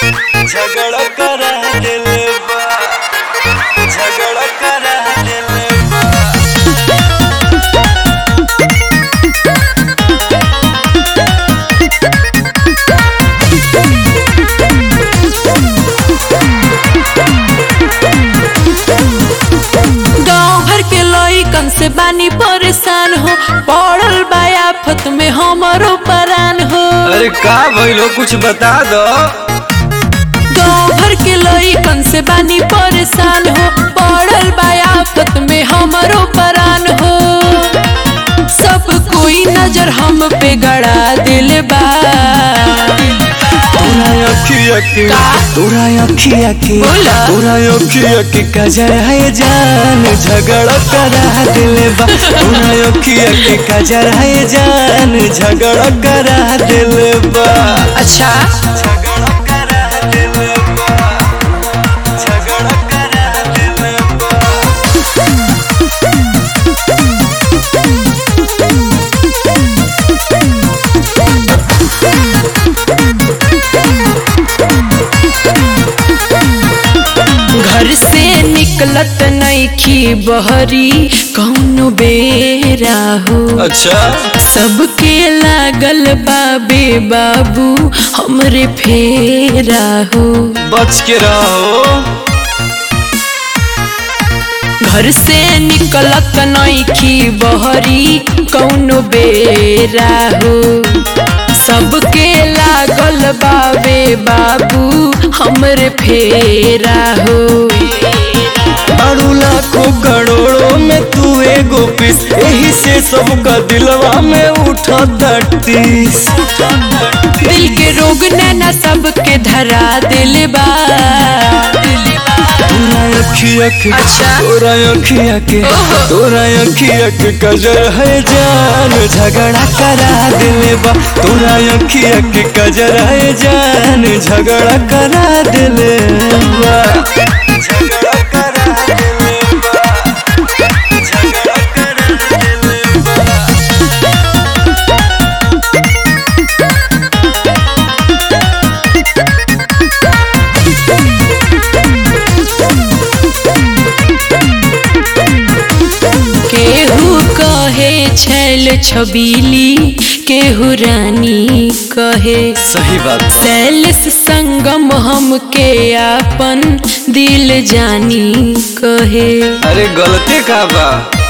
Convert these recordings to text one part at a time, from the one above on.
झगड़ा करा दिले बा, झगड़ा करा दिले बा। गाँव भर के लइकन से बानी परेशान हो, पड़ल बा आफत में हमारो परान हो। अरे का भइलो कुछ बता दो। गाँव भर के लइकन से बानी परेशान हो, पड़ल बा आफत में हमारो परान हो। सब कोई नजर हम पे गड़ा दिल बा। तोरा अखिया के तोरा अखिया के बोला। तोरा अखिया के कजर है जान, झगड़ा करा दिले बा। तोरा अखिया के कजर है जान, झगड़ा करा दिले बा। अच्छा झगड़ा करा दिले बा, झगड़ा करा दिले बा। घर से निकलत नइखी बहरी कौनो बेरा हो। अच्छा सबके लागल बाबे बाबू हमरे फेरा हो। बच के रहो। घर से निकलत नइखी बहरी कौनो बेरा हो। सबके लागल बाबे बाबू हमरे फेरा हो। बारू लाखों करोड़ों में तू एगो पीस, यही से सबका दिलवा में उठता टीस। दिल के रोग नैना सबके धरा दिल बा। तोरा अखिया के अच्छा। तोरा अखिया के तोरा अखिया के कजर है जान, झगड़ा करा दिले बा। तोरा अखिया के कजर है जान, झगड़ा करा दिले बा। झगड़ा करा दिले बा, झगड़ा करा दिले बा। केहू कहे छैल छबीली, केहू रानी कहे। सही बात। सैलेस संगम हमके आपन दिल जानी कहे। अरे गलती का बा।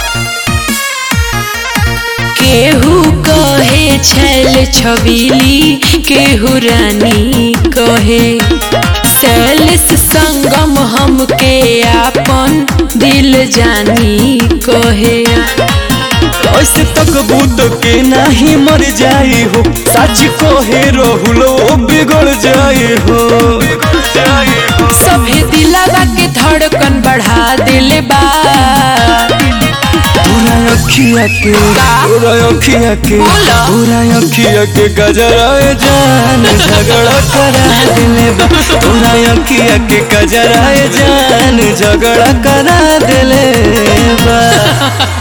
केहू कहे छैल छबीली, केहू रानी कहे। सैलेस संगम हमके आपन दिल जानी कहे। ऐसे तक बुद्ध के नाही मर जाई हो, सच कहे राहुल वो बिगड़ जाई हो। सभे दिलवा के धड़कन बढ़ा दिल बा। तोरा अखिया के तोरा अखिया के बोला। तोरा अखिया के गजराए जान, झगड़ा करा दिले बा। तोरा अखिया के गजराए जान, झगड़ा करा दिले बा।